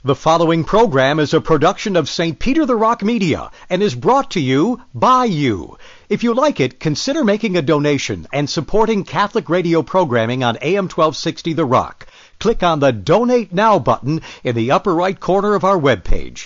The following program is a production of St. Peter the Rock Media and is brought to you by you. If you like it, consider making a donation and supporting Catholic radio programming on AM 1260 The Rock. Click on the Donate Now button in the upper right corner of our webpage.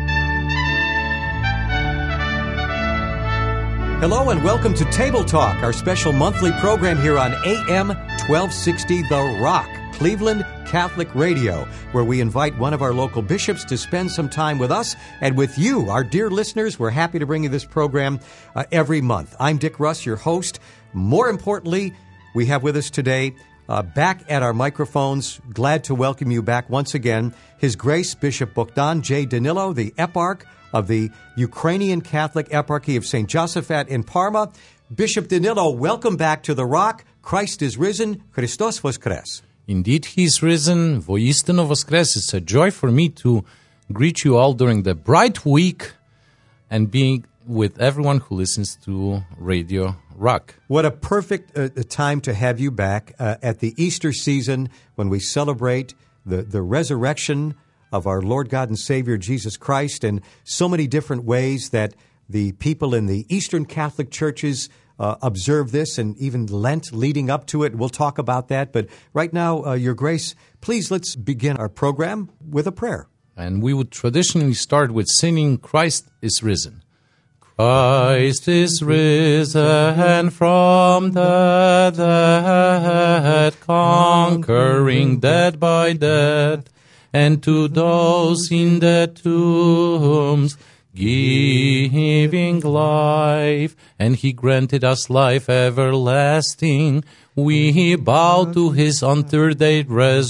Hello and welcome to Table Talk, our special monthly program here on AM 1260 The Rock, Cleveland Catholic Radio, where we invite one of our local bishops to spend some time with us and with you, our dear listeners. We're happy to bring you this program every month. I'm Dick Russ, your host. More importantly, we have with us today, back at our microphones, glad to welcome you back once again, His Grace Bishop Bogdan J. Danilo, the Eparch of the Ukrainian Catholic Eparchy of St. Josaphat in Parma. Bishop Danilo, welcome back to The Rock. Christ is risen. Christos Voskres. Indeed, He is risen. Voistino Voskres. It's a joy for me to greet you all during the bright week and being with everyone who listens to Radio Rock. What a perfect time to have you back at the Easter season when we celebrate the resurrection of our Lord God and Savior Jesus Christ, and so many different ways that the people in the Eastern Catholic churches observe this, and even Lent leading up to it. We'll talk about that. But right now, Your Grace, please let's begin our program with a prayer. And we would traditionally start with singing Christ is risen. Christ is risen from the dead, conquering death by death, and to those in the tombs giving life, and He granted us life everlasting. We bow to His on third day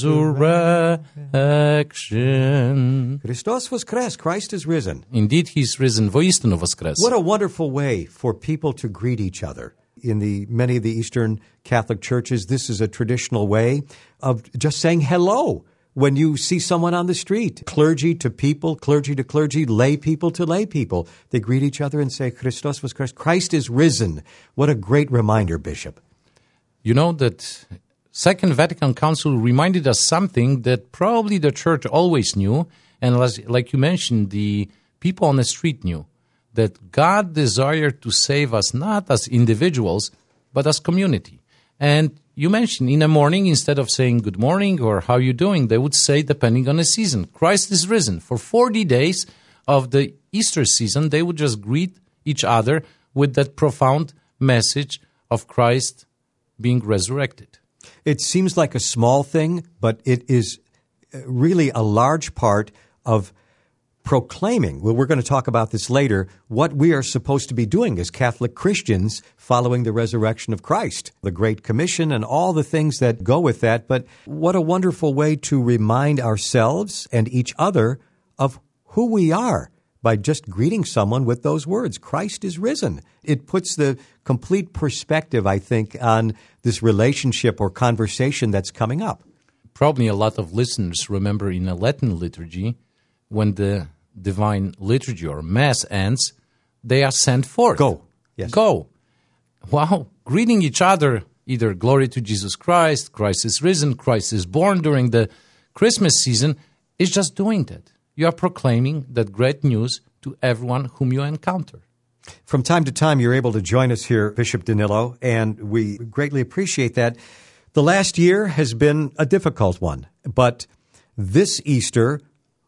resurrection. Christos Voskres, Christ is risen. Indeed, He is risen. Voistino Voskres. What a wonderful way for people to greet each other. In many of the Eastern Catholic churches, this is a traditional way of just saying hello. When you see someone on the street, clergy to people, clergy to clergy, lay people to lay people, they greet each other and say, Christos Voskres, Christ is risen. What a great reminder, Bishop. You know that Second Vatican Council reminded us something that probably the Church always knew, and like you mentioned, the people on the street knew, that God desired to save us not as individuals, but as community. And you mentioned in the morning, instead of saying good morning or how you doing, they would say, depending on the season, Christ is risen. For 40 days of the Easter season, they would just greet each other with that profound message of Christ being resurrected. It seems like a small thing, but it is really a large part of proclaiming, well, we're going to talk about this later, what we are supposed to be doing as Catholic Christians following the resurrection of Christ, the Great Commission and all the things that go with that. But what a wonderful way to remind ourselves and each other of who we are by just greeting someone with those words, Christ is risen. It puts the complete perspective, I think, on this relationship or conversation that's coming up. Probably a lot of listeners remember in a Latin liturgy, when the Divine Liturgy or Mass ends, they are sent forth. Go. Yes. Go. Wow. Greeting each other, either glory to Jesus Christ, Christ is risen, Christ is born during the Christmas season, is just doing that. You are proclaiming that great news to everyone whom you encounter. From time to time, you're able to join us here, Bishop Danilo, and we greatly appreciate that. The last year has been a difficult one, but this Easter,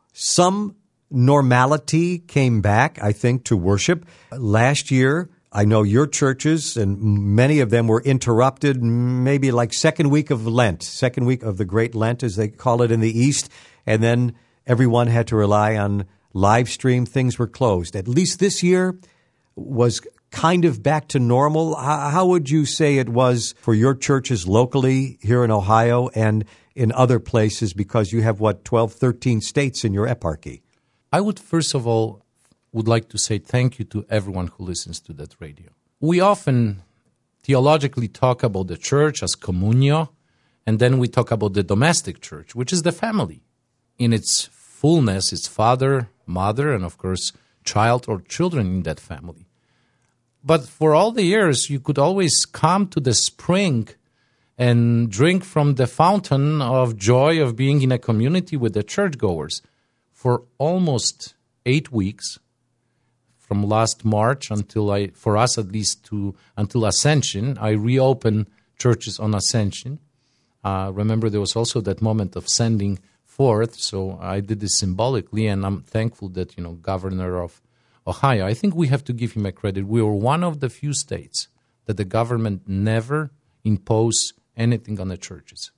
some normality came back, I think, to worship. Last year, I know your churches, and many of them were interrupted, maybe like second week of Lent, second week of the Great Lent, as they call it in the East, and then everyone had to rely on live stream. Things were closed. At least this year was kind of back to normal. How would you say it was for your churches locally here in Ohio and in other places, because you have, 12, 13 states in your eparchy? I would first of all would like to say thank you to everyone who listens to that radio. We often theologically talk about the church as communio, and then we talk about the domestic church, which is the family. In its fullness, its father, mother, and of course, child or children in that family. But for all the years, you could always come to the spring and drink from the fountain of joy of being in a community with the churchgoers. for almost 8 weeks, from last March until for us at least until Ascension. I reopened churches on Ascension. Remember, there was also that moment of sending forth, so I did this symbolically, and I'm thankful that, Governor of Ohio, I think we have to give him a credit. We were one of the few states that the government never imposed anything on the churches.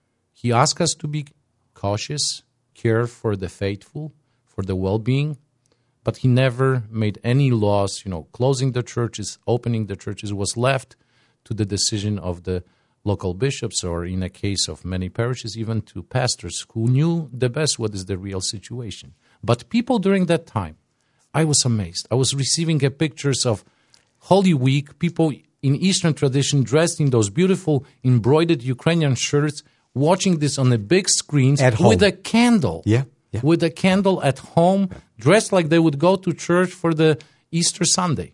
He asked us to be cautious, care for the faithful, for the well-being, but he never made any laws, closing the churches, opening the churches. Was left to the decision of the local bishops, or in a case of many parishes, even to pastors who knew the best what is the real situation. But people during that time, I was amazed. I was receiving pictures of Holy Week, people in Eastern tradition dressed in those beautiful embroidered Ukrainian shirts, watching this on the big screens at home with a candle. Yeah. With a candle at home, dressed like they would go to church for the Easter Sunday.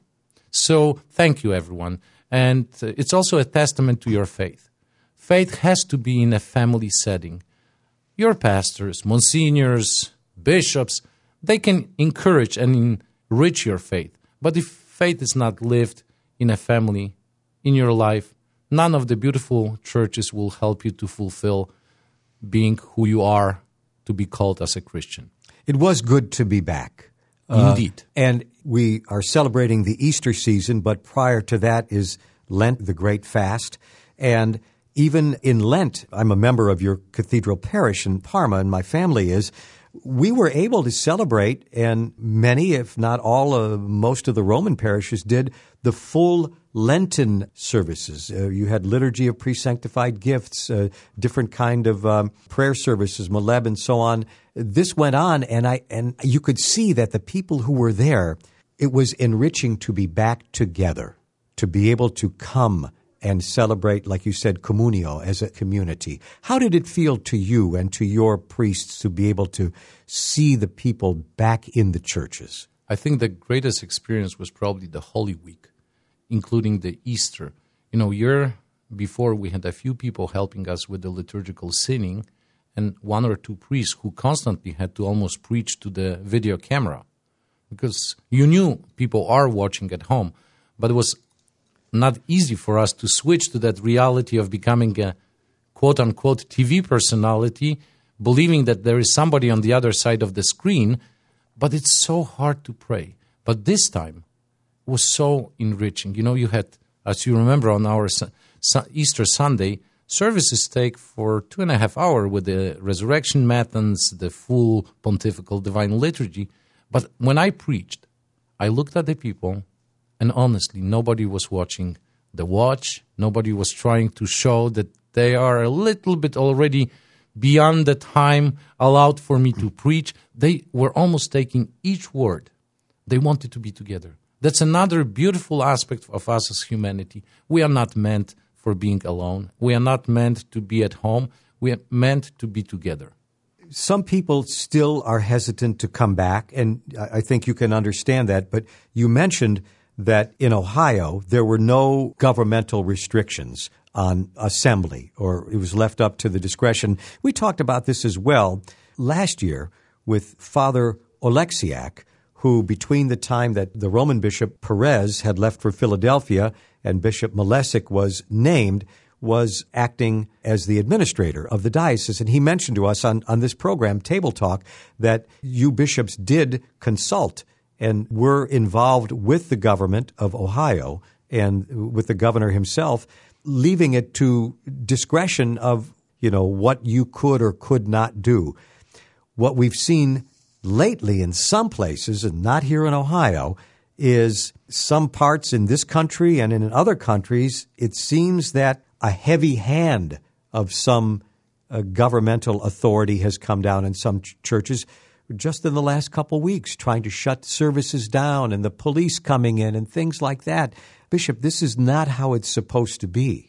So thank you, everyone. And it's also a testament to your faith. Faith has to be in a family setting. Your pastors, monsignors, bishops, they can encourage and enrich your faith. But if faith is not lived in a family, in your life, none of the beautiful churches will help you to fulfill being who you are, to be called as a Christian. It was good to be back. Indeed. And we are celebrating the Easter season, but prior to that is Lent, the Great Fast. And even in Lent, I'm a member of your cathedral parish in Parma, and my family is. We were able to celebrate, and many, if not all, most of the Roman parishes did the full Lenten services. You had liturgy of pre-sanctified gifts, different kind of prayer services, Maleb, and so on. This went on, and you could see that the people who were there, it was enriching to be back together, to be able to come and celebrate, like you said, communio, as a community. How did it feel to you and to your priests to be able to see the people back in the churches? I think the greatest experience was probably the Holy Week, including the Easter. Year before, we had a few people helping us with the liturgical singing, and one or two priests who constantly had to almost preach to the video camera, because you knew people are watching at home, but it was not easy for us to switch to that reality of becoming a quote-unquote TV personality, believing that there is somebody on the other side of the screen, but it's so hard to pray. But this time was so enriching. You had, as you remember, on our Easter Sunday, services take for 2.5 hours with the resurrection matins, the full pontifical divine liturgy. But when I preached, I looked at the people, and honestly, nobody was watching the watch. Nobody was trying to show that they are a little bit already beyond the time allowed for me to preach. They were almost taking each word. They wanted to be together. That's another beautiful aspect of us as humanity. We are not meant for being alone. We are not meant to be at home. We are meant to be together. Some people still are hesitant to come back, and I think you can understand that. But you mentioned that in Ohio, there were no governmental restrictions on assembly, or it was left up to the discretion. We talked about this as well last year with Father Oleksiak, who between the time that the Roman Bishop Perez had left for Philadelphia and Bishop Malesic was named, was acting as the administrator of the diocese. And he mentioned to us on this program, Table Talk, that you bishops did consult and were involved with the government of Ohio and with the governor himself, leaving it to discretion of, what you could or could not do. What we've seen lately in some places, and not here in Ohio, is some parts in this country and in other countries, it seems that a heavy hand of some governmental authority has come down in some churches just in the last couple weeks, trying to shut services down and the police coming in and things like that. Bishop, this is not how it's supposed to be.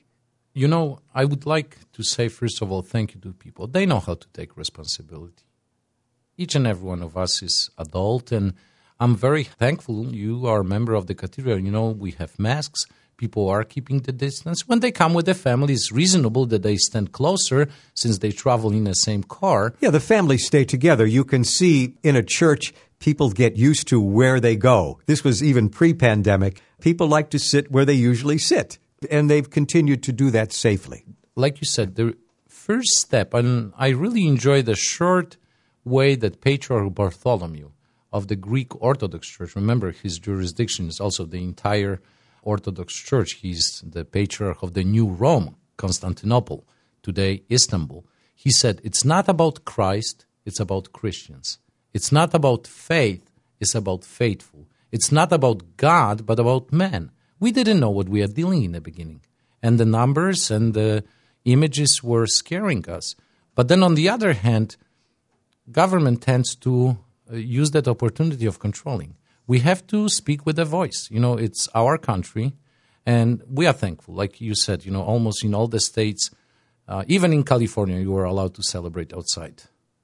I would like to say, first of all, thank you to people. They know how to take responsibility. Each and every one of us is adult, and I'm very thankful you are a member of the cathedral. We have masks. people are keeping the distance. When they come with their family, it's reasonable that they stand closer since they travel in the same car. Yeah, the families stay together. You can see in a church, people get used to where they go. This was even pre-pandemic. People like to sit where they usually sit, and they've continued to do that safely. Like you said, the first step, and I really enjoy the short way that Patriarch Bartholomew of the Greek Orthodox Church, remember his jurisdiction is also the entire Orthodox Church. He's the Patriarch of the New Rome, Constantinople, today Istanbul. He said, it's not about Christ, it's about Christians. It's not about faith, it's about faithful. It's not about God, but about man. We didn't know what we are dealing in the beginning. And the numbers and the images were scaring us. But then on the other hand, government tends to use that opportunity of controlling. We have to speak with a voice. It's our country, and we are thankful. Like you said, almost in all the states, even in California, you are allowed to celebrate outside.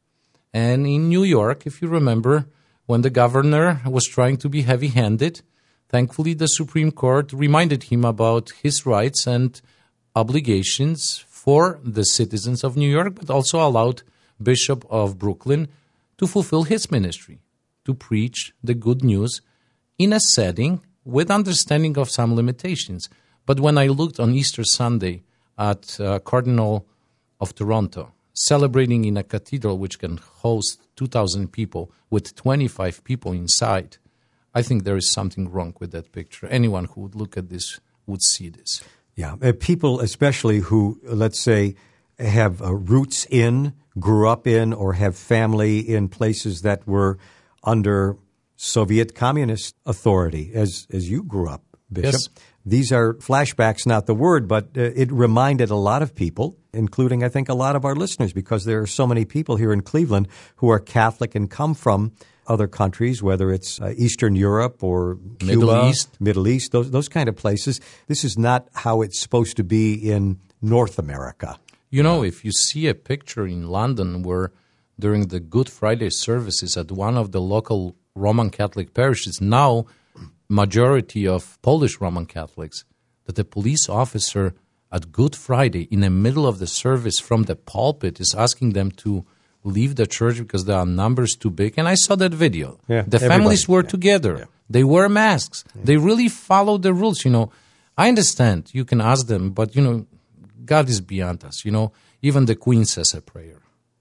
And in New York, if you remember, when the governor was trying to be heavy-handed, thankfully the Supreme Court reminded him about his rights and obligations for the citizens of New York, but also allowed Bishop of Brooklyn to fulfill his ministry, to preach the good news in a setting with understanding of some limitations. But when I looked on Easter Sunday at Cardinal of Toronto, celebrating in a cathedral which can host 2,000 people with 25 people inside, I think there is something wrong with that picture. Anyone who would look at this would see this. Yeah, people especially who, let's say, have roots in, grew up in, or have family in places that were under Soviet communist authority, as you grew up, Bishop. Yes. These are flashbacks, not the word, but it reminded a lot of people, including, I think, a lot of our listeners, because there are so many people here in Cleveland who are Catholic and come from other countries, whether it's Eastern Europe or Cuba, Middle East, those kind of places. This is not how it's supposed to be in North America. If you see a picture in London where during the Good Friday services at one of the local Roman Catholic parishes, now majority of Polish Roman Catholics, that the police officer at Good Friday in the middle of the service from the pulpit is asking them to leave the church because there are numbers too big. And I saw that video. Yeah, the families were together. Yeah. They wear masks. Yeah. They really follow the rules. I understand you can ask them, but, God is beyond us. Even the Queen says a prayer.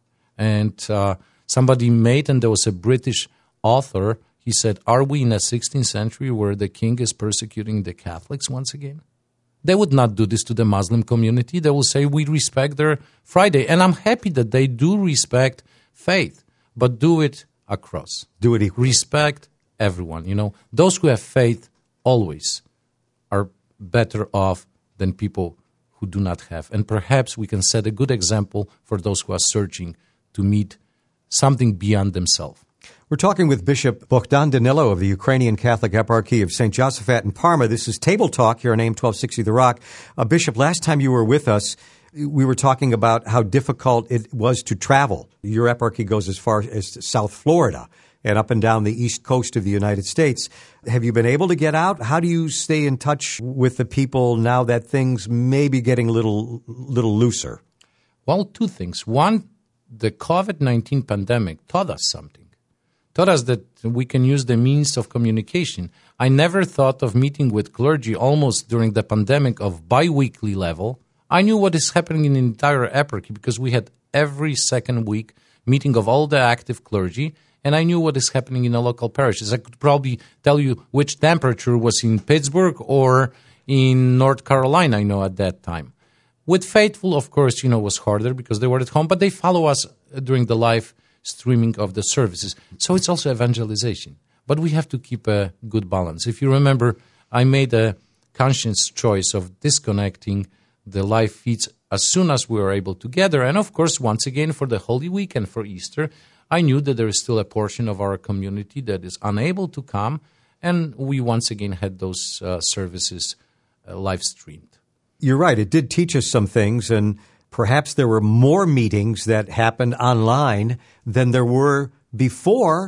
And somebody made, and there was a British author, he said, are we in the 16th century where the king is persecuting the Catholics once again? They would not do this to the Muslim community. They will say, we respect their Friday. And I'm happy that they do respect faith, but do it across. Do it equally. Respect everyone. Those who have faith always are better off than people who do not have. And perhaps we can set a good example for those who are searching to meet something beyond themselves. We're talking with Bishop Bogdan Danilo of the Ukrainian Catholic Eparchy of St. Josaphat in Parma. This is Table Talk here on AM 1260 The Rock. Bishop, last time you were with us, we were talking about how difficult it was to travel. Your eparchy goes as far as South Florida and up and down the east coast of the United States. Have you been able to get out? How do you stay in touch with the people now that things may be getting a little looser? Well, two things. One, the COVID-19 pandemic taught us something. Taught us that we can use the means of communication. I never thought of meeting with clergy almost during the pandemic of bi-weekly level. I knew what is happening in the entire eparchy because we had every second week meeting of all the active clergy, and I knew what is happening in the local parishes. I could probably tell you which temperature was in Pittsburgh or in North Carolina, at that time. With faithful, of course, was harder because they were at home, but they follow us during the live streaming of the services. So it's also evangelization. But we have to keep a good balance. If you remember, I made a conscious choice of disconnecting the live feeds as soon as we were able to gather. And of course, once again, for the Holy Week and for Easter, I knew that there is still a portion of our community that is unable to come. And we once again had those services live streamed. You're right. It did teach us some things, and perhaps there were more meetings that happened online than there were before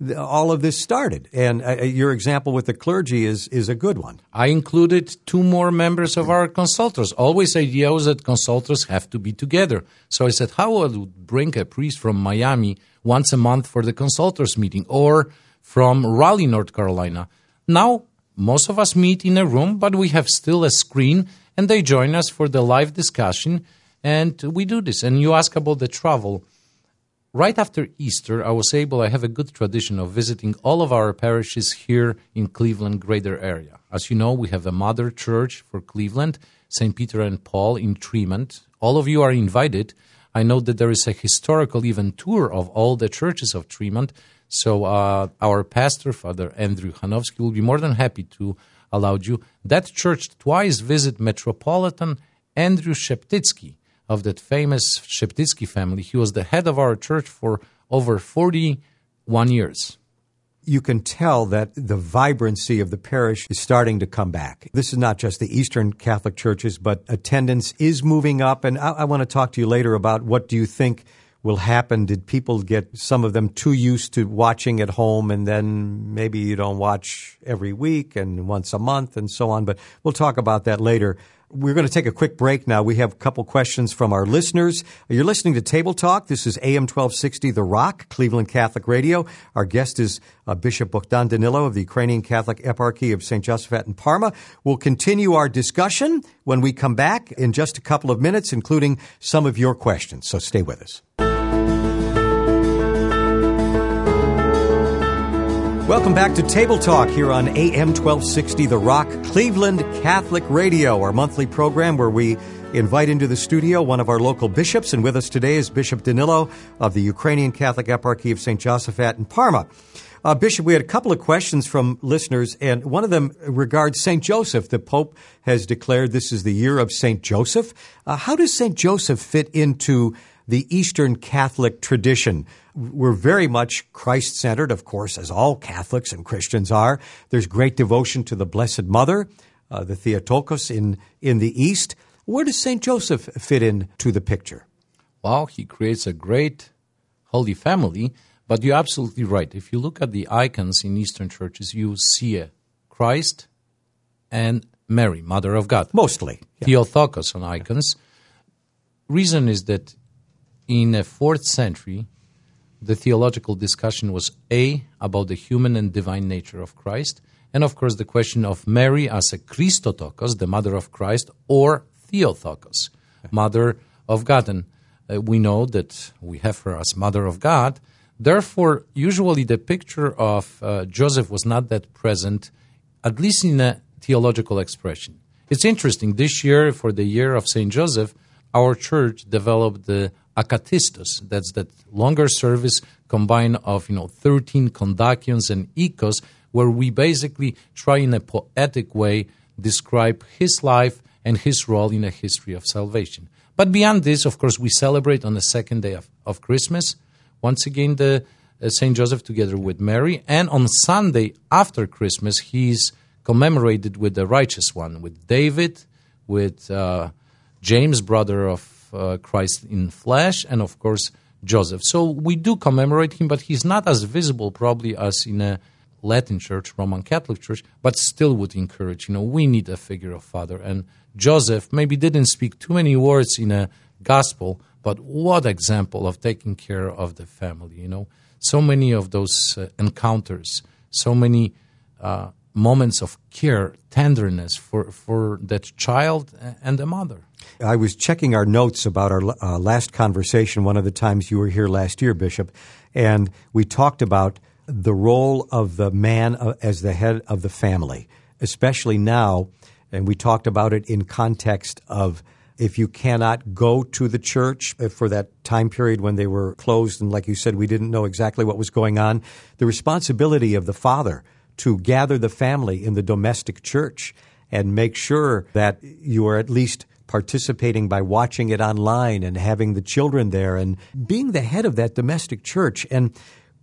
all of this started. And your example with the clergy is a good one. I included 2 more members of our consultors. Always idea was that consultors have to be together. So I said, how would bring a priest from Miami once a month for the consultors meeting, or from Raleigh, North Carolina? Now, most of us meet in a room, but we have still a screen, and they join us for the live discussion, and we do this. And you ask about the travel. Right after Easter, I have a good tradition of visiting all of our parishes here in Cleveland greater area. As you know, we have a mother church for Cleveland, St. Peter and Paul in Tremont. All of you are invited. I know that there is a historical even tour of all the churches of Tremont. So our pastor, Father Andrew Hanowski, will be more than happy to allow you. That church twice visit Metropolitan Andrew Sheptytsky of that famous Sheptytsky family. He was the head of our church for over 41 years. You can tell that the vibrancy of the parish is starting to come back. This is not just the Eastern Catholic churches, but attendance is moving up. And I want to talk to you later about what do you think will happen. Did people get, some of them, too used to watching at home, and then maybe you don't watch every week and once a month and so on? But we'll talk about that later. We're going to take a quick break now. We have a couple questions from our listeners. You're listening to Table Talk. This is AM 1260 The Rock, Cleveland Catholic Radio. Our guest is Bishop Bogdan Danilo of the Ukrainian Catholic Eparchy of St. Josaphat in Parma. We'll continue our discussion when we come back in just a couple of minutes, including some of your questions. So stay with us. Welcome back to Table Talk here on AM 1260 The Rock, Cleveland Catholic Radio, our monthly program where we invite into the studio one of our local bishops. And with us today is Bishop Danilo of the Ukrainian Catholic Eparchy of St. Josaphat in Parma. Bishop, we had a couple of questions from listeners, and one of them regards St. Joseph. The Pope has declared this is the year of St. Joseph. How does St. Joseph fit into the Eastern Catholic tradition? We're very much Christ-centered, of course, as all Catholics and Christians are. There's great devotion to the Blessed Mother, the Theotokos in the East. Where does St. Joseph fit into the picture? Well, he creates a great Holy Family, but you're absolutely right. If you look at the icons in Eastern churches, you see a Christ and Mary, Mother of God. Mostly. Yeah. Theotokos on icons. Reason is that in the 4th century, the theological discussion was about the human and divine nature of Christ, and of course the question of Mary as a Christotokos, the mother of Christ, or Theotokos, mother of God. And we know that we have her as mother of God. Therefore, usually the picture of Joseph was not that present, at least in a theological expression. It's interesting, this year, for the year of St. Joseph, our church developed the Akatistos. That's that longer service combined of 13 kondakions and ikos, where we basically try in a poetic way describe his life and his role in the history of salvation. But beyond this, of course, we celebrate on the 2nd day of Christmas, once again the St. Joseph together with Mary, and on Sunday after Christmas he's commemorated with the righteous one, with David, with James, brother of Christ in flesh, and of course Joseph. So we do commemorate him, but he's not as visible probably as in a Latin church, Roman Catholic church, but still would encourage, we need a figure of father. And Joseph maybe didn't speak too many words in a gospel, but what example of taking care of the family, So many of those encounters, so many moments of care, tenderness for that child and the mother. I was checking our notes about our last conversation, one of the times you were here last year, Bishop, and we talked about the role of the man as the head of the family, especially now, and we talked about it in context of if you cannot go to the church for that time period when they were closed, and like you said, we didn't know exactly what was going on, the responsibility of the father to gather the family in the domestic church and make sure that you are at least participating by watching it online and having the children there and being the head of that domestic church. And,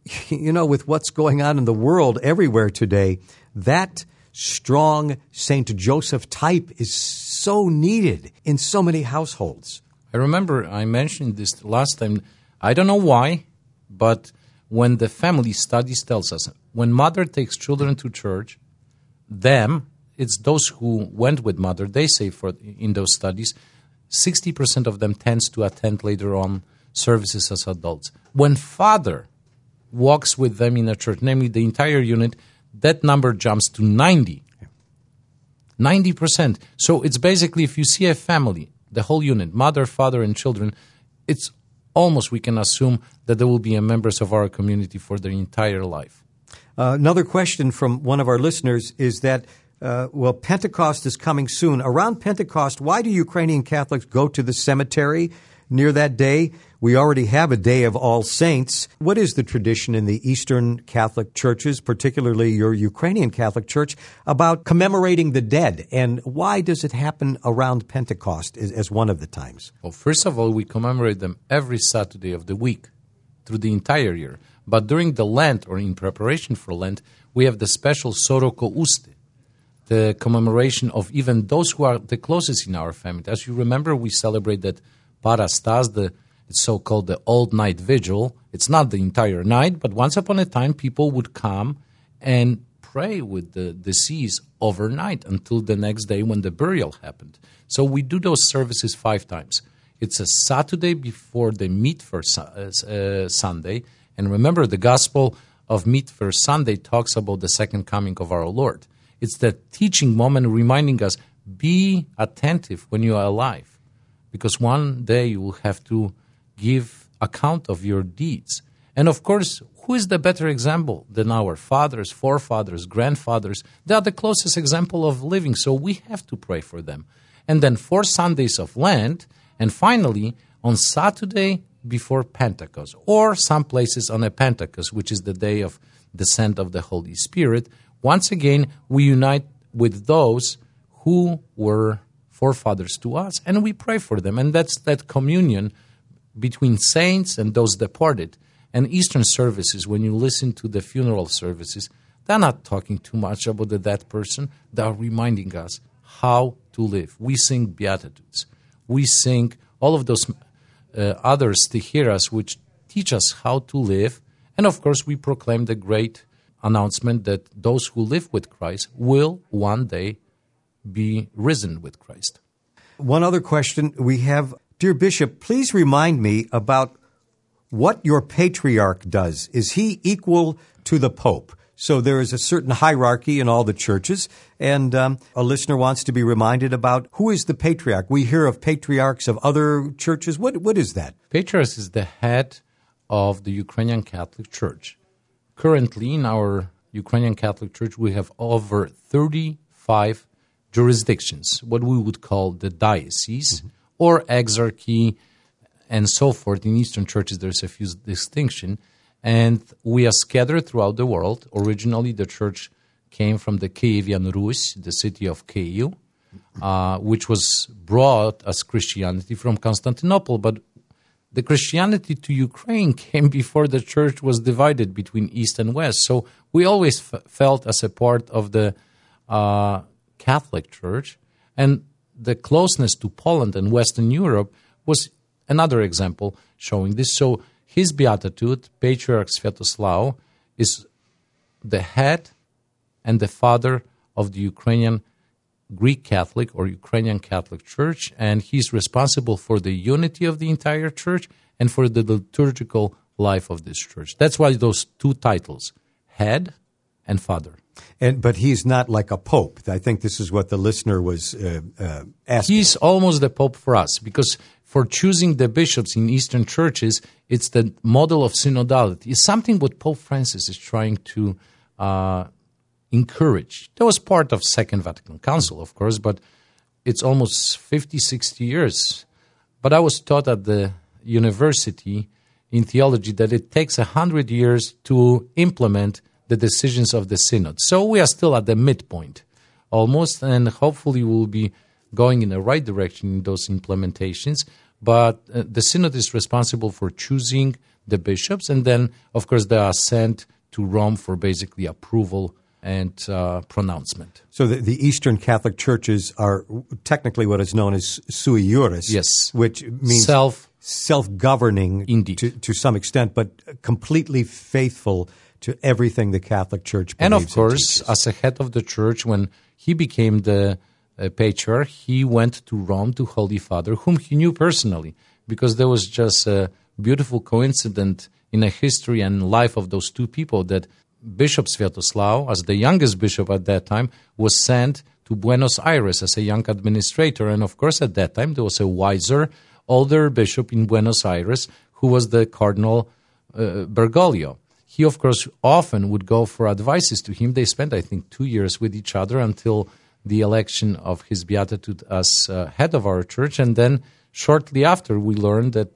with what's going on in the world everywhere today, that strong St. Joseph type is so needed in so many households. I remember I mentioned this last time. I don't know why, but when the family studies tells us, when mother takes children to church, it's those who went with mother, they say in those studies, 60% of them tends to attend later on services as adults. When father walks with them in a church, namely the entire unit, that number jumps to 90%. So it's basically, if you see a family, the whole unit, mother, father, and children, it's almost, we can assume that there will be members of our community for their entire life. Another question from one of our listeners is that, Pentecost is coming soon. Around Pentecost, why do Ukrainian Catholics go to the cemetery near that day? We already have a Day of All Saints. What is the tradition in the Eastern Catholic churches, particularly your Ukrainian Catholic Church, about commemorating the dead? And why does it happen around Pentecost as one of the times? Well, first of all, we commemorate them every Saturday of the week through the entire year. But during the Lent, or in preparation for Lent, we have the special Soroko Uste, the commemoration of even those who are the closest in our family. As you remember, we celebrate that Parastas, it's so-called the Old Night Vigil. It's not the entire night, but once upon a time, people would come and pray with the deceased overnight until the next day when the burial happened. So we do those services 5 times. It's a Saturday before the Meat First Sunday. And remember, the Gospel of Meat First Sunday talks about the second coming of our Lord. It's that teaching moment reminding us, be attentive when you are alive, because one day you will have to give account of your deeds. And of course, who is the better example than our fathers, forefathers, grandfathers? They are the closest example of living, so we have to pray for them. And then 4 Sundays of Lent, and finally, on Saturday before Pentecost, or some places on a Pentecost, which is the day of descent of the Holy Spirit, once again, we unite with those who were forefathers to us, and we pray for them. And that's that communion between saints and those departed. And Eastern services, when you listen to the funeral services, they're not talking too much about the dead person. They're reminding us how to live. We sing Beatitudes. We sing all of those other stichiras which teach us how to live. And of course, we proclaim the great announcement that those who live with Christ will one day be risen with Christ. One other question we have. Dear Bishop, please remind me about what your patriarch does. Is he equal to the Pope? So there is a certain hierarchy in all the churches, and a listener wants to be reminded about who is the patriarch. We hear of patriarchs of other churches. What is that? Patriarch is the head of the Ukrainian Catholic Church. Currently, in our Ukrainian Catholic Church, we have over 35 jurisdictions, what we would call the diocese, or exarchy, and so forth. In Eastern churches, there's a few distinction, and we are scattered throughout the world. Originally, the church came from the Kievan Rus, the city of Kyiv, which was brought as Christianity from Constantinople, but the Christianity to Ukraine came before the church was divided between East and West. So we always felt as a part of the Catholic Church, and the closeness to Poland and Western Europe was another example showing this. So his beatitude, Patriarch Sviatoslav, is the head and the father of the Ukrainian Greek Catholic or Ukrainian Catholic Church, and he's responsible for the unity of the entire church and for the liturgical life of this church. That's why those 2 titles, head and father. But he's not like a pope. I think this is what the listener was asking. He's almost the pope for us, because for choosing the bishops in Eastern churches, it's the model of synodality. It's something what Pope Francis is trying to encourage. That was part of Second Vatican Council, of course, but it's almost 50, 60 years. But I was taught at the university in theology that it takes 100 years to implement the decisions of the synod. So we are still at the midpoint almost, and hopefully we'll be going in the right direction in those implementations. But the synod is responsible for choosing the bishops, and then, of course, they are sent to Rome for basically approval and pronouncement. So the Eastern Catholic churches are technically what is known as sui juris, yes, which means self-governing Indeed. to some extent, but completely faithful to everything the Catholic Church believes. And of course, teaches. as a head of the church, when he became the patriarch, he went to Rome to Holy Father, whom he knew personally, because there was just a beautiful coincidence in the history and life of those two people that Bishop Sviatoslav, as the youngest bishop at that time, was sent to Buenos Aires as a young administrator. And of course, at that time, there was a wiser, older bishop in Buenos Aires who was the Cardinal Bergoglio. He, of course, often would go for advices to him. They spent, I think, 2 years with each other until the election of his beatitude as head of our church. And then shortly after, we learned that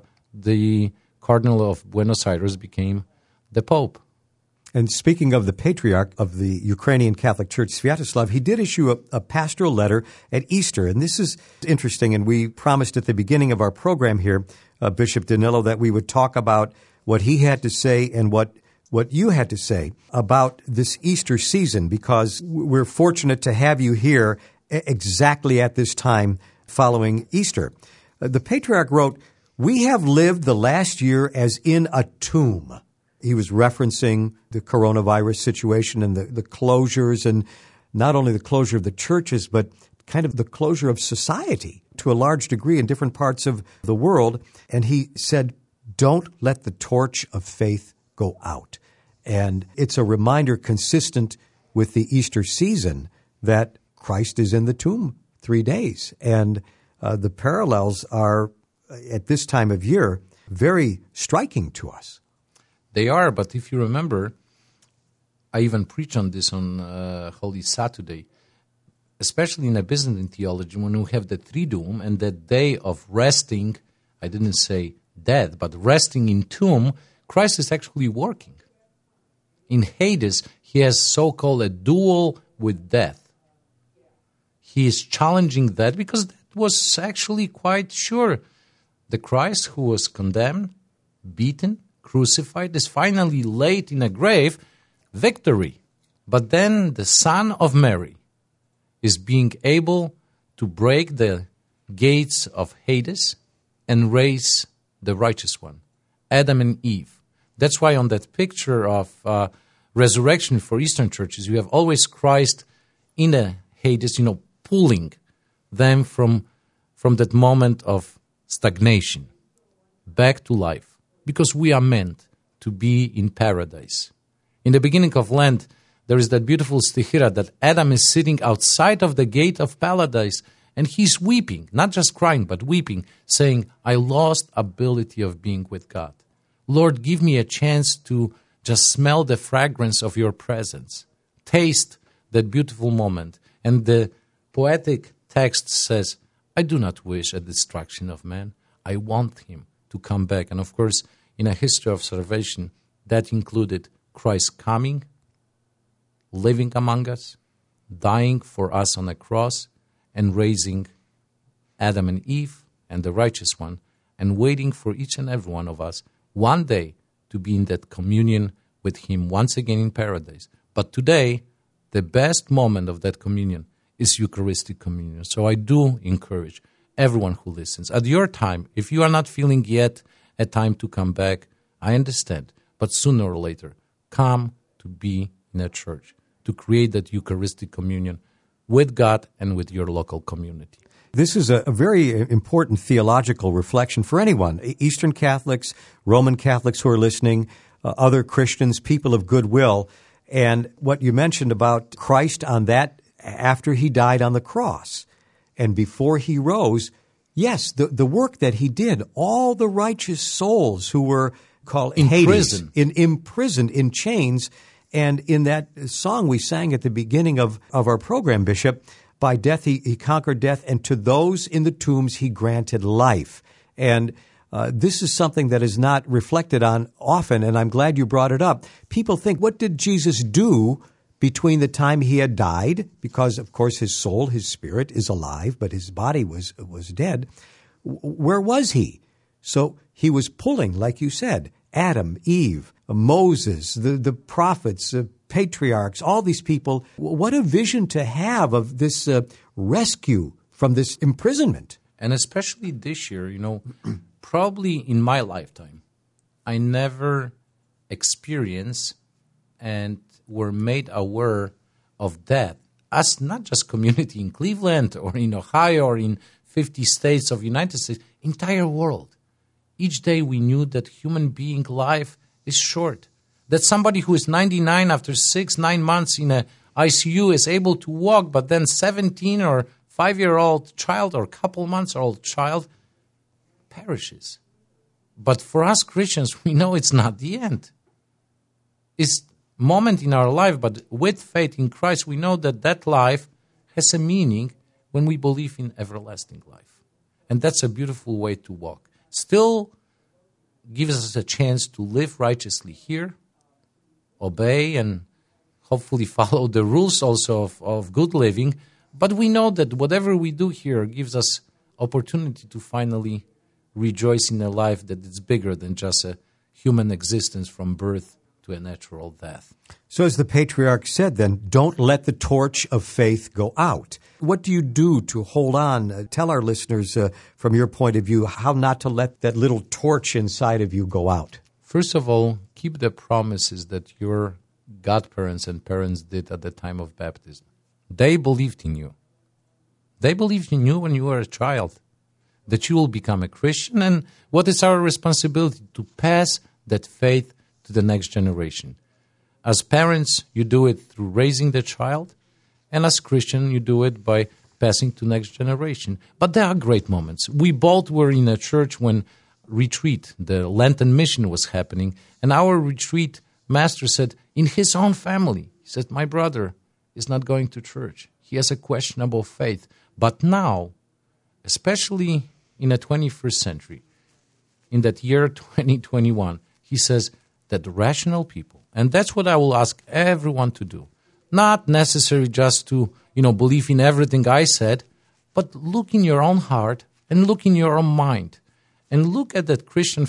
the Cardinal of Buenos Aires became the Pope. And speaking of the Patriarch of the Ukrainian Catholic Church, Sviatoslav, he did issue a pastoral letter at Easter. And this is interesting, and we promised at the beginning of our program here, Bishop Danilo, that we would talk about what he had to say and what you had to say about this Easter season, because we're fortunate to have you here exactly at this time following Easter. The Patriarch wrote, "We have lived the last year as in a tomb." He was referencing the coronavirus situation and the closures, and not only the closure of the churches, but kind of the closure of society to a large degree in different parts of the world. And he said, don't let the torch of faith go out. And it's a reminder consistent with the Easter season that Christ is in the tomb 3 days. And the parallels are, at this time of year, very striking to us. They are, but if you remember, I even preach on this on Holy Saturday, especially in a Byzantine theology, when we have the Triduum and the day of resting, I didn't say death, but resting in tomb, Christ is actually working. In Hades, he has so-called a duel with death. He is challenging that because that was actually quite sure. The Christ who was condemned, beaten, crucified, is finally laid in a grave, victory. But then the Son of Mary is being able to break the gates of Hades and raise the righteous one, Adam and Eve. That's why on that picture of resurrection for Eastern churches, you have always Christ in the Hades, pulling them from that moment of stagnation back to life. Because we are meant to be in paradise. In the beginning of Lent, there is that beautiful stichira that Adam is sitting outside of the gate of paradise, and he's weeping, not just crying, but weeping, saying, I lost ability of being with God. Lord, give me a chance to just smell the fragrance of your presence, taste that beautiful moment. And the poetic text says, I do not wish a destruction of man. I want him to come back. And of course, in a history of salvation, that included Christ coming, living among us, dying for us on a cross, and raising Adam and Eve and the righteous one, and waiting for each and every one of us one day to be in that communion with him once again in paradise. But today, the best moment of that communion is Eucharistic communion. So I do encourage everyone who listens, at your time, if you are not feeling yet a time to come back, I understand. But sooner or later, come to be in a church, to create that Eucharistic communion with God and with your local community. This is a very important theological reflection for anyone, Eastern Catholics, Roman Catholics who are listening, other Christians, people of goodwill. And what you mentioned about Christ on that, after he died on the cross and before he rose, yes, the work that he did, all the righteous souls who were called Hades, imprisoned in chains. And in that song we sang at the beginning of our program, Bishop, by death he conquered death, and to those in the tombs he granted life. And this is something that is not reflected on often, and I'm glad you brought it up. People think, what did Jesus do between the time he had died? Because, of course, his soul, his spirit is alive, but his body was dead. Where was he? So he was pulling, like you said, Adam, Eve, Moses, the prophets, patriarchs, all these people. What a vision to have of this rescue from this imprisonment. And especially this year, probably in my lifetime, I never experienced and were made aware of death as not just community in Cleveland or in Ohio or in 50 states of the United States, entire world. Each day we knew that human being life is short, that somebody who is 99 after 9 months in a ICU is able to walk, but then 17 or 5-year-old child or couple months old child perishes. But for us Christians, we know it's not the end. It's a moment in our life, but with faith in Christ, we know that that life has a meaning when we believe in everlasting life. And that's a beautiful way to walk. Still gives us a chance to live righteously here, obey, and hopefully follow the rules also of good living. But we know that whatever we do here gives us opportunity to finally rejoice in a life that is bigger than just a human existence from birth to a natural death. So as the patriarch said then, don't let the torch of faith go out. What do you do to hold on? Tell our listeners from your point of view how not to let that little torch inside of you go out. First of all, keep the promises that your godparents and parents did at the time of baptism. They believed in you. They believed in you when you were a child, that you will become a Christian. And what is our responsibility? To pass that faith to the next generation. As parents, you do it through raising the child, and as Christian, you do it by passing to next generation. But there are great moments. We both were in a church when retreat, the Lenten mission was happening, and our retreat master said, in his own family, he said, my brother is not going to church. He has a questionable faith. But now, especially in the 21st century, in that year 2021, he says that the rational people, and that's what I will ask everyone to do, not necessarily just to, believe in everything I said, but look in your own heart and look in your own mind and look at that Christian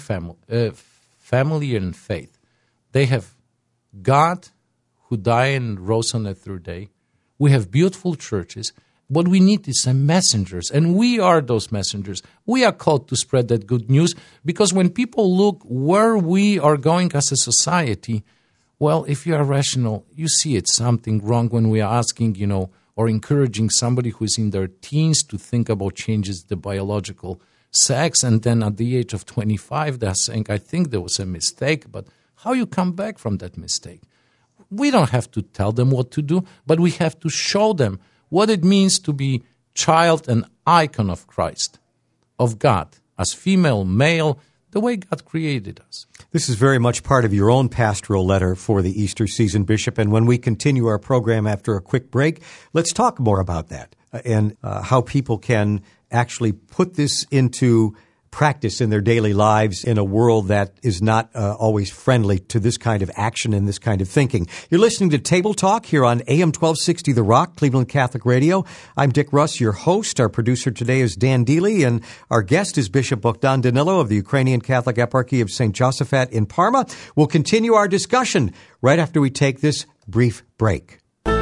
family and faith. They have God who died and rose on the third day. We have beautiful churches. What we need is some messengers, and we are those messengers. We are called to spread that good news, because when people look where we are going as a society, well, if you are rational, you see it's something wrong when we are asking, or encouraging somebody who is in their teens to think about changes the biological sex, and then at the age of 25, they're saying, I think there was a mistake, but how you come back from that mistake? We don't have to tell them what to do, but we have to show them what it means to be child and icon of Christ, of God, as female, male, the way God created us. This is very much part of your own pastoral letter for the Easter season, Bishop. And when we continue our program after a quick break, let's talk more about that and how people can actually put this into practice in their daily lives in a world that is not always friendly to this kind of action and this kind of thinking. You're listening to Table Talk here on AM 1260 The Rock, Cleveland Catholic Radio. I'm Dick Russ, your host. Our producer today is Dan Deely, and our guest is Bishop Bogdan Danilo of the Ukrainian Catholic Eparchy of St. Josaphat in Parma. We'll continue our discussion right after we take this brief break.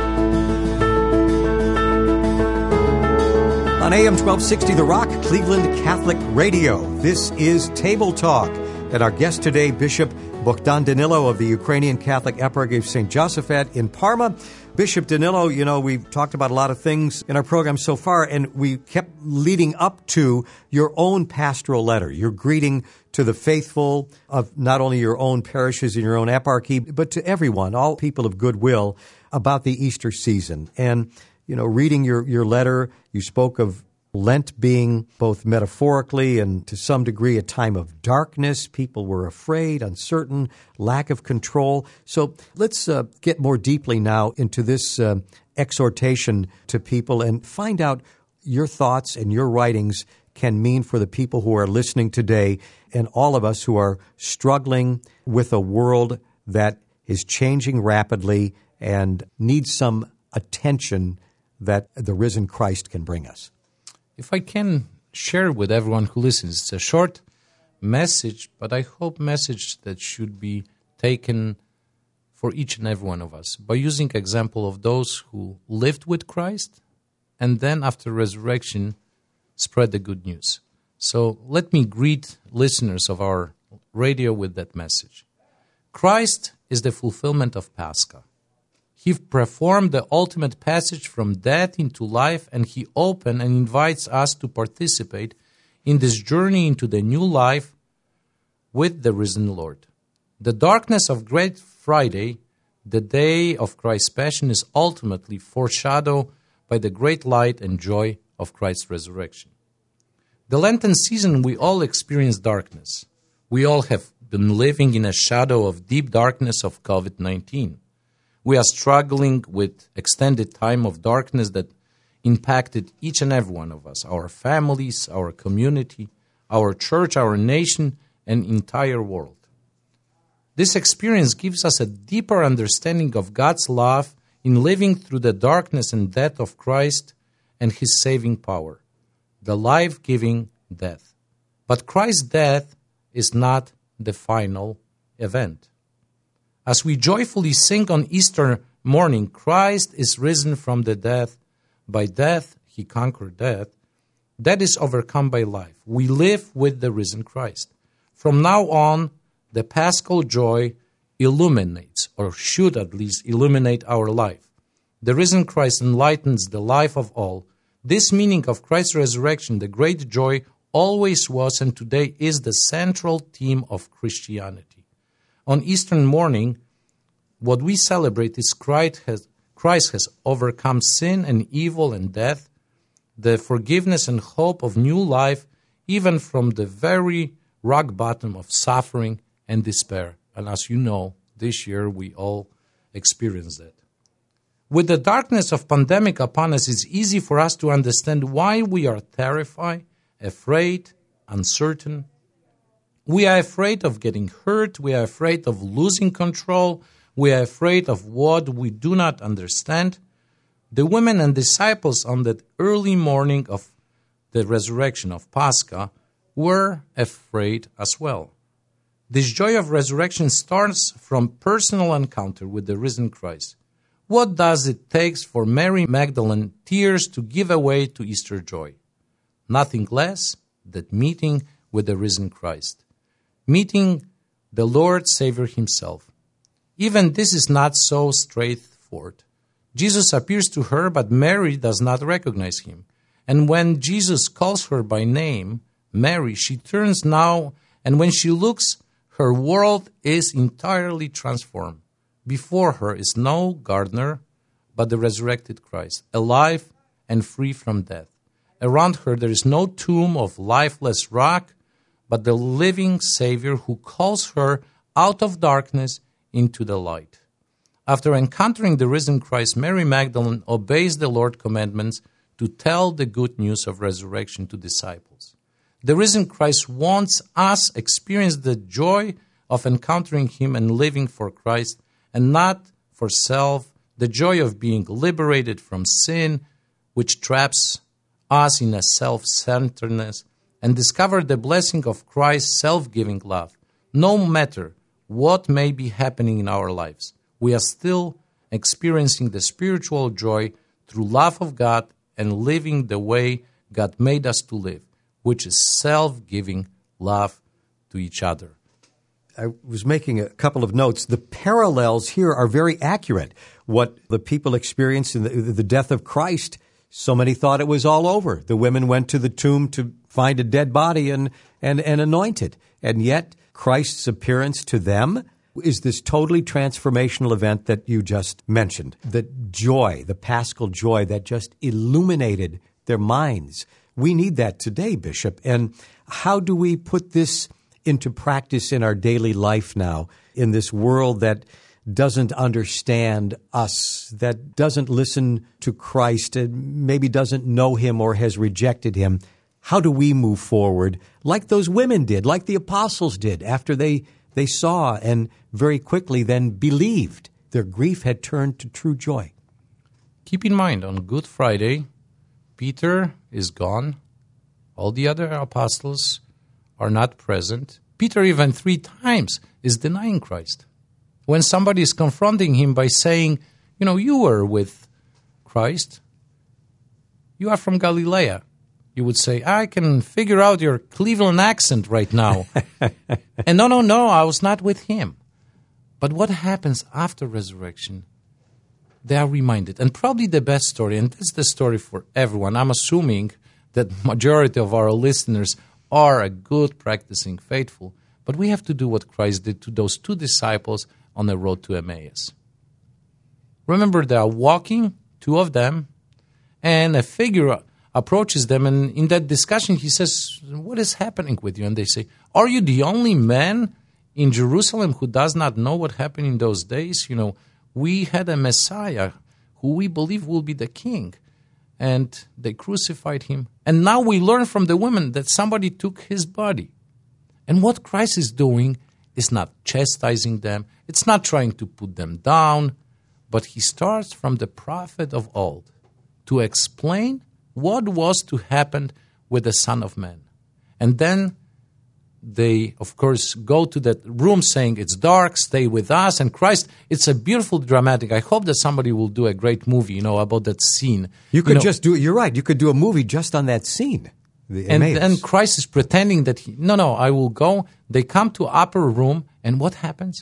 On AM 1260 The Rock, Cleveland Catholic Radio, this is Table Talk. And our guest today, Bishop Bogdan Danilo of the Ukrainian Catholic Eparchy of St. Josaphat in Parma. Bishop Danilo, we've talked about a lot of things in our program so far, and we kept leading up to your own pastoral letter, your greeting to the faithful of not only your own parishes and your own eparchy, but to everyone, all people of goodwill, about the Easter season. And reading your letter, you spoke of Lent being both metaphorically and to some degree a time of darkness. People were afraid, uncertain, lack of control. So let's get more deeply now into this exhortation to people and find out your thoughts and your writings can mean for the people who are listening today and all of us who are struggling with a world that is changing rapidly and needs some attention that the risen Christ can bring us. If I can share with everyone who listens, it's a short message, but I hope message that should be taken for each and every one of us by using example of those who lived with Christ and then after resurrection spread the good news. So let me greet listeners of our radio with that message. Christ is the fulfillment of Pascha. He performed the ultimate passage from death into life, and He opened and invites us to participate in this journey into the new life with the risen Lord. The darkness of Great Friday, the day of Christ's Passion, is ultimately foreshadowed by the great light and joy of Christ's resurrection. The Lenten season, we all experience darkness. We all have been living in a shadow of deep darkness of COVID-19. We are struggling with extended time of darkness that impacted each and every one of us, our families, our community, our church, our nation, and entire world. This experience gives us a deeper understanding of God's love in living through the darkness and death of Christ and His saving power, the life-giving death. But Christ's death is not the final event. As we joyfully sing on Easter morning, Christ is risen from the dead. By death, He conquered death. That is overcome by life. We live with the risen Christ. From now on, the Paschal joy illuminates, or should at least illuminate, our life. The risen Christ enlightens the life of all. This meaning of Christ's resurrection, the great joy, always was and today is the central theme of Christianity. On Easter morning, what we celebrate is Christ has overcome sin and evil and death, the forgiveness and hope of new life, even from the very rock bottom of suffering and despair. And as you know, this year we all experienced that. With the darkness of pandemic upon us, it's easy for us to understand why we are terrified, afraid, uncertain. We are afraid of getting hurt. We are afraid of losing control. We are afraid of what we do not understand. The women and disciples on that early morning of the resurrection of Pascha were afraid as well. This joy of resurrection starts from personal encounter with the risen Christ. What does it take for Mary Magdalene tears to give away to Easter joy? Nothing less than meeting with the risen Christ, meeting the Lord Savior Himself. Even this is not so straightforward. Jesus appears to her, but Mary does not recognize Him. And when Jesus calls her by name, Mary, she turns now, and when she looks, her world is entirely transformed. Before her is no gardener, but the resurrected Christ, alive and free from death. Around her there is no tomb of lifeless rock, but the living Savior who calls her out of darkness into the light. After encountering the risen Christ, Mary Magdalene obeys the Lord's commandments to tell the good news of resurrection to disciples. The risen Christ wants us to experience the joy of encountering Him and living for Christ and not for self, the joy of being liberated from sin, which traps us in a self-centeredness, and discover the blessing of Christ's self-giving love. No matter what may be happening in our lives, we are still experiencing the spiritual joy through love of God and living the way God made us to live, which is self-giving love to each other. I was making a couple of notes. The parallels here are very accurate. What the people experienced in the death of Christ, so many thought it was all over. The women went to the tomb to find a dead body and anoint it. And yet Christ's appearance to them is this totally transformational event that you just mentioned. The joy, the Paschal joy that just illuminated their minds. We need that today, Bishop. And how do we put this into practice in our daily life now, in this world that doesn't understand us, that doesn't listen to Christ, and maybe doesn't know Him or has rejected Him? How do we move forward like those women did, like the apostles did after they saw and very quickly then believed? Their grief had turned to true joy. Keep in mind, on Good Friday, Peter is gone. All the other apostles are not present. Peter even 3 times is denying Christ. When somebody is confronting him by saying, you were with Christ. You are from Galilee. you would say, I can figure out your Cleveland accent right now. And no, I was not with him. But what happens after resurrection? They are reminded. And probably the best story, and this is the story for everyone. I'm assuming that majority of our listeners are a good, practicing, faithful. But we have to do what Christ did to those 2 disciples on the road to Emmaus. Remember, they are walking, 2 of them, and a figure approaches them, and in that discussion he says, what is happening with you? And they say, are you the only man in Jerusalem who does not know what happened in those days? We had a Messiah who we believe will be the king, and they crucified him. And now we learn from the women that somebody took his body. And what Christ is doing is not chastising them. It's not trying to put them down, but he starts from the prophet of old to explain what was to happen with the Son of Man. And then they, of course, go to that room saying, it's dark, stay with us. And Christ, it's a beautiful, dramatic. I hope that somebody will do a great movie, about that scene. You could just do it. You're right. You could do a movie just on that scene. And Christ is pretending that I will go. They come to upper room, and what happens?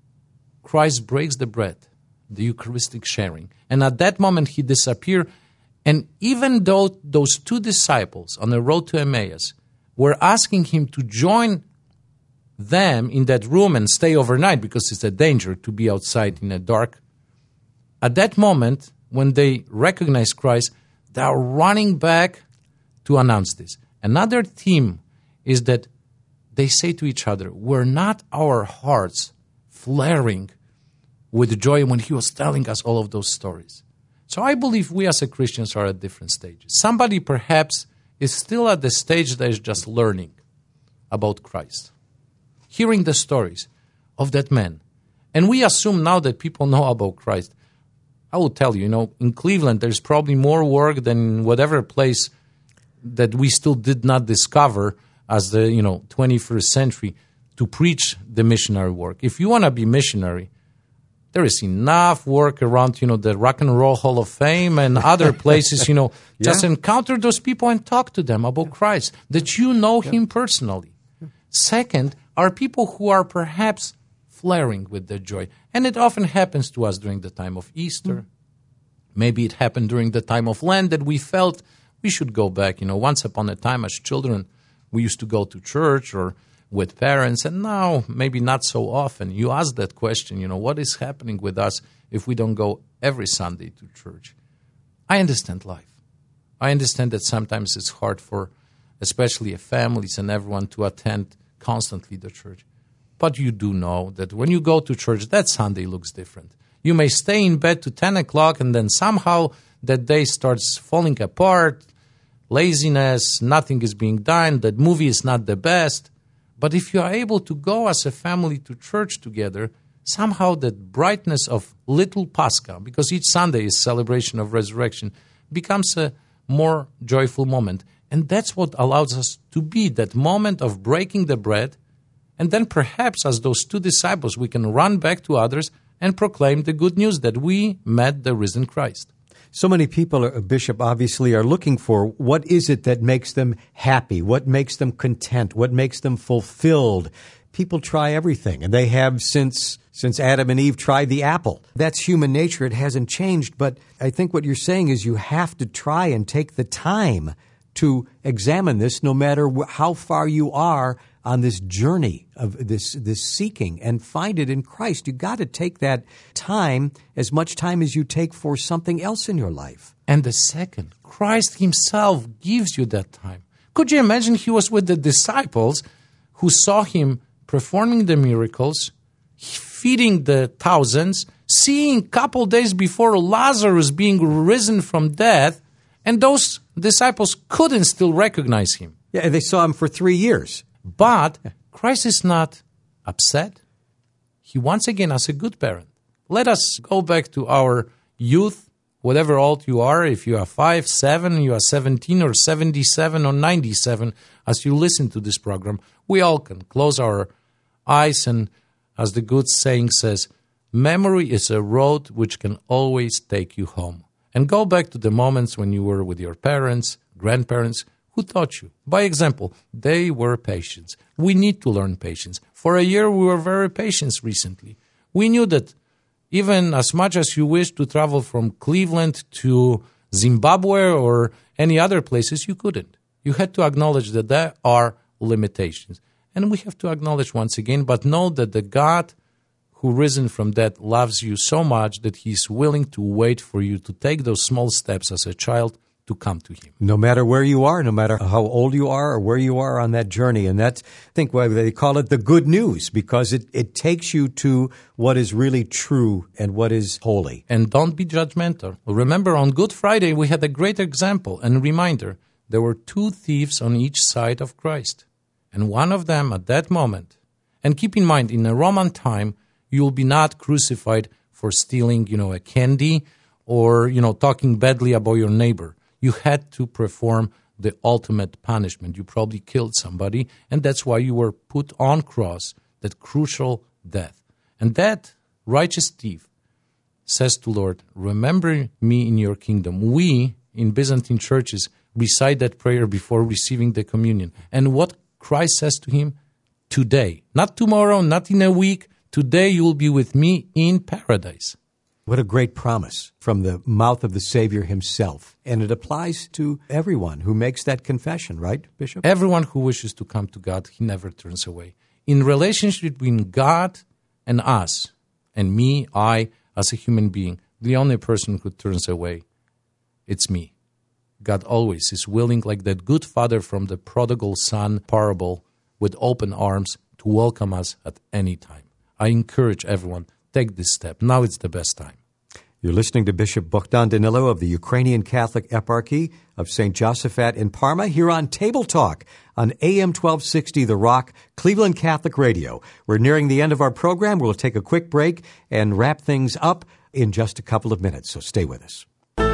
Christ breaks the bread, the Eucharistic sharing. And at that moment, he disappears. And even though those 2 disciples on the road to Emmaus were asking him to join them in that room and stay overnight because it's a danger to be outside in the dark, at that moment, when they recognize Christ, they are running back to announce this. Another theme is that they say to each other, were not our hearts flaring with joy when he was telling us all of those stories? So I believe we as Christians are at different stages. Somebody perhaps is still at the stage that is just learning about Christ, hearing the stories of that man. And we assume now that people know about Christ. I will tell you, in Cleveland, there's probably more work than whatever place that we still did not discover as the 21st century to preach the missionary work. If you want to be missionary, there is enough work around, the Rock and Roll Hall of Fame and other places, just encounter those people and talk to them about Christ, that you know him personally. Second, are people who are perhaps flaring with their joy. And it often happens to us during the time of Easter. Maybe it happened during the time of Lent that we felt we should go back. Once upon a time as children, we used to go to church or with parents, and now maybe not so often. You ask that question, what is happening with us if we don't go every Sunday to church? I understand life. I understand that sometimes it's hard for especially families and everyone to attend constantly the church. But you do know that when you go to church, that Sunday looks different. You may stay in bed to 10 o'clock and then somehow that day starts falling apart, laziness, nothing is being done, that movie is not the best. But if you are able to go as a family to church together, somehow that brightness of little Pascha, because each Sunday is celebration of resurrection, becomes a more joyful moment. And that's what allows us to be that moment of breaking the bread. And then perhaps as those 2 disciples, we can run back to others and proclaim the good news that we met the risen Christ. So many people, Bishop, obviously are looking for what is it that makes them happy, what makes them content, what makes them fulfilled. People try everything, and they have since Adam and Eve tried the apple. That's human nature. It hasn't changed, but I think what you're saying is you have to try and take the time to examine this no matter how far you are on this journey of this seeking and find it in Christ. You got to take that time, as much time as you take for something else in your life. And the second, Christ himself gives you that time. Could you imagine he was with the disciples who saw him performing the miracles, feeding the thousands, seeing a couple days before Lazarus being risen from death, and those disciples couldn't still recognize him. Yeah, they saw him for 3 years. But Christ is not upset. He once again, as a good parent, let us go back to our youth, whatever old you are, if you are 5, 7, you are 17 or 77 or 97, as you listen to this program, we all can close our eyes and, as the good saying says, memory is a road which can always take you home. And go back to the moments when you were with your parents, grandparents, Who taught you? By example, they were patient. We need to learn patience. For a year, we were very patient recently. We knew that even as much as you wish to travel from Cleveland to Zimbabwe or any other places, you couldn't. You had to acknowledge that there are limitations. And we have to acknowledge once again, but know that the God who risen from death loves you so much that he's willing to wait for you to take those small steps as a child to come to him. No matter where you are, no matter how old you are or where you are on that journey. And that's, I think, why they call it the good news, because it takes you to what is really true and what is holy. And don't be judgmental. Remember, on Good Friday, we had a great example and reminder. There were 2 thieves on each side of Christ. And one of them at that moment, and keep in mind, in a Roman time, you will be not crucified for stealing, a candy or, talking badly about your neighbor. You had to perform the ultimate punishment. You probably killed somebody, and that's why you were put on cross, that crucial death. And that righteous thief says to Lord, remember me in your kingdom. We, in Byzantine churches, recite that prayer before receiving the communion. And what Christ says to him, today, not tomorrow, not in a week, today you will be with me in paradise. What a great promise from the mouth of the Savior himself. And it applies to everyone who makes that confession, right, Bishop? Everyone who wishes to come to God, he never turns away. In relationship between God and us, and me, I, as a human being, the only person who turns away, it's me. God always is willing, like that good father from the prodigal son parable, with open arms to welcome us at any time. I encourage everyone, take this step. Now it's the best time. You're listening to Bishop Bogdan Danilo of the Ukrainian Catholic Eparchy of St. Josaphat in Parma here on Table Talk on AM 1260 The Rock, Cleveland Catholic Radio. We're nearing the end of our program. We'll take a quick break and wrap things up in just a couple of minutes, so stay with us.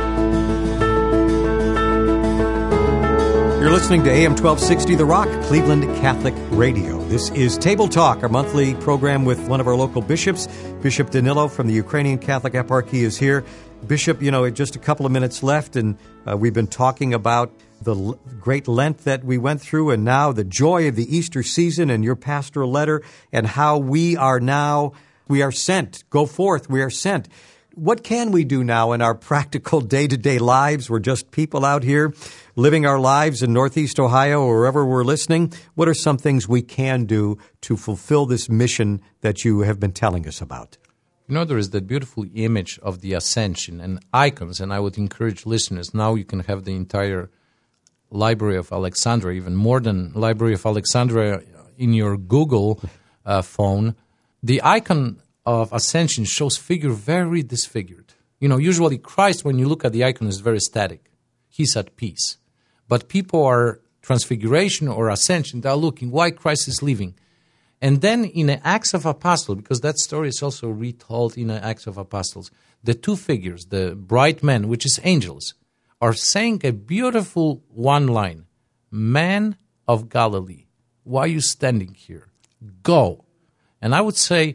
You're listening to AM 1260 The Rock, Cleveland Catholic Radio. This is Table Talk, our monthly program with one of our local bishops. Bishop Danilo from the Ukrainian Catholic Eparchy is here. Bishop, just a couple of minutes left, and we've been talking about the great Lent that we went through, and now the joy of the Easter season and your pastoral letter, and how we are sent. Go forth, we are sent. What can we do now in our practical day-to-day lives? We're just people out here living our lives in Northeast Ohio or wherever we're listening. What are some things we can do to fulfill this mission that you have been telling us about? There is that beautiful image of the Ascension and icons, and I would encourage listeners, now you can have the entire Library of Alexandria, even more than Library of Alexandria in your Google phone. The icon of Ascension shows figure very disfigured. Usually Christ, when you look at the icon, is very static. He's at peace. But people are Transfiguration or Ascension, they are looking why Christ is leaving. And then in the Acts of Apostles, because that story is also retold in the Acts of Apostles, the 2 figures, the bright men, which is angels, are saying a beautiful one line, "Man of Galilee, why are you standing here? Go." And I would say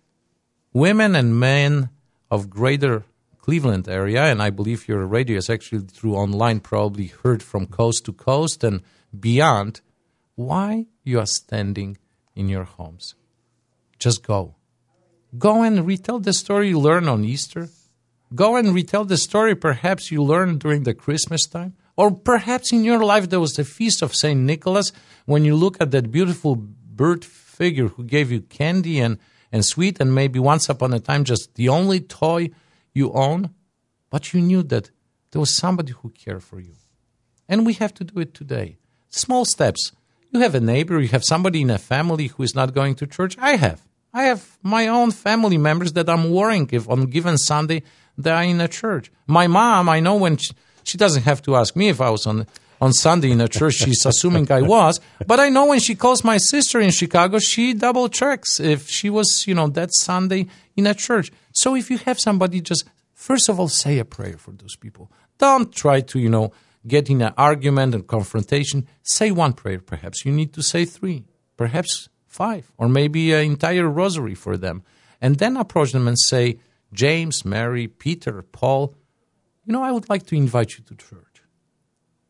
women and men of greater Cleveland area, and I believe your radio is actually through online probably heard from coast to coast and beyond, why you are standing in your homes. Just go. Go and retell the story you learned on Easter. Go and retell the story perhaps you learned during the Christmas time. Or perhaps in your life there was the feast of St. Nicholas when you look at that beautiful bird figure who gave you candy and sweet and maybe once upon a time just the only toy you own. But you knew that there was somebody who cared for you. And we have to do it today. Small steps. You have a neighbor, you have somebody in a family who is not going to church. I have my own family members that I'm worrying if on a given Sunday they are in a church. My mom, I know when she doesn't have to ask me if I was on Sunday in a church, she's assuming I was. But I know when she calls my sister in Chicago, she double checks if she was, that Sunday in a church. So if you have somebody, just first of all, say a prayer for those people. Don't try to, get in an argument and confrontation. Say one prayer, perhaps. You need to say 3, perhaps 5, or maybe an entire rosary for them. And then approach them and say, James, Mary, Peter, Paul, I would like to invite you to church.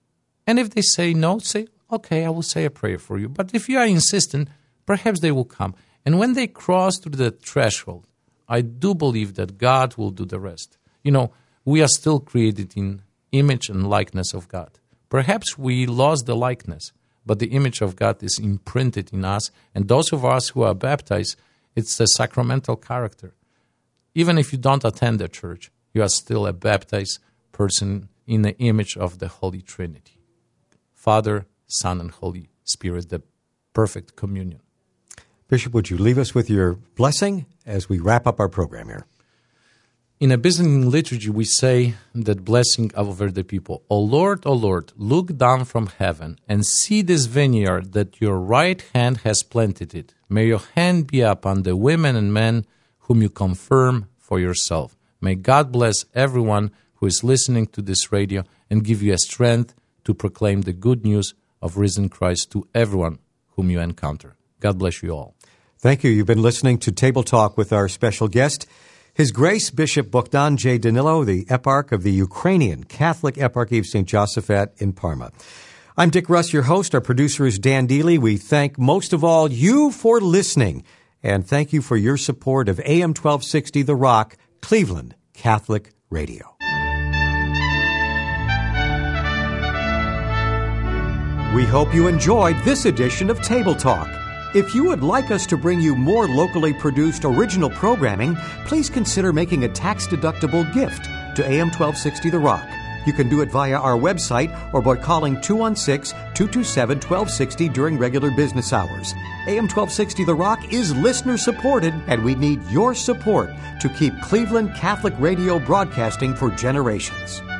And if they say no, say, okay, I will say a prayer for you. But if you are insistent, perhaps they will come. And when they cross through the threshold, I do believe that God will do the rest. We are still created in image and likeness of God. Perhaps we lost the likeness, but the image of God is imprinted in us. And those of us who are baptized, it's the sacramental character. Even if you don't attend the church, you are still a baptized person in the image of the Holy Trinity. Father, Son, and Holy Spirit, the perfect communion. Bishop, would you leave us with your blessing as we wrap up our program here? In a Byzantine liturgy, we say that blessing over the people. O Lord, look down from heaven and see this vineyard that your right hand has planted it. May your hand be upon the women and men whom you confirm for yourself. May God bless everyone who is listening to this radio and give you a strength to proclaim the good news of risen Christ to everyone whom you encounter. God bless you all. Thank you. You've been listening to Table Talk with our special guest, His Grace Bishop Bogdan J. Danilo, the Eparch of the Ukrainian Catholic Eparchy of St. Josaphat in Parma. I'm Dick Russ, your host. Our producer is Dan Dealey. We thank most of all you for listening, and thank you for your support of AM 1260 The Rock, Cleveland Catholic Radio. We hope you enjoyed this edition of Table Talk. If you would like us to bring you more locally produced original programming, please consider making a tax-deductible gift to AM 1260 The Rock. You can do it via our website or by calling 216-227-1260 during regular business hours. AM 1260 The Rock is listener-supported, and we need your support to keep Cleveland Catholic Radio broadcasting for generations.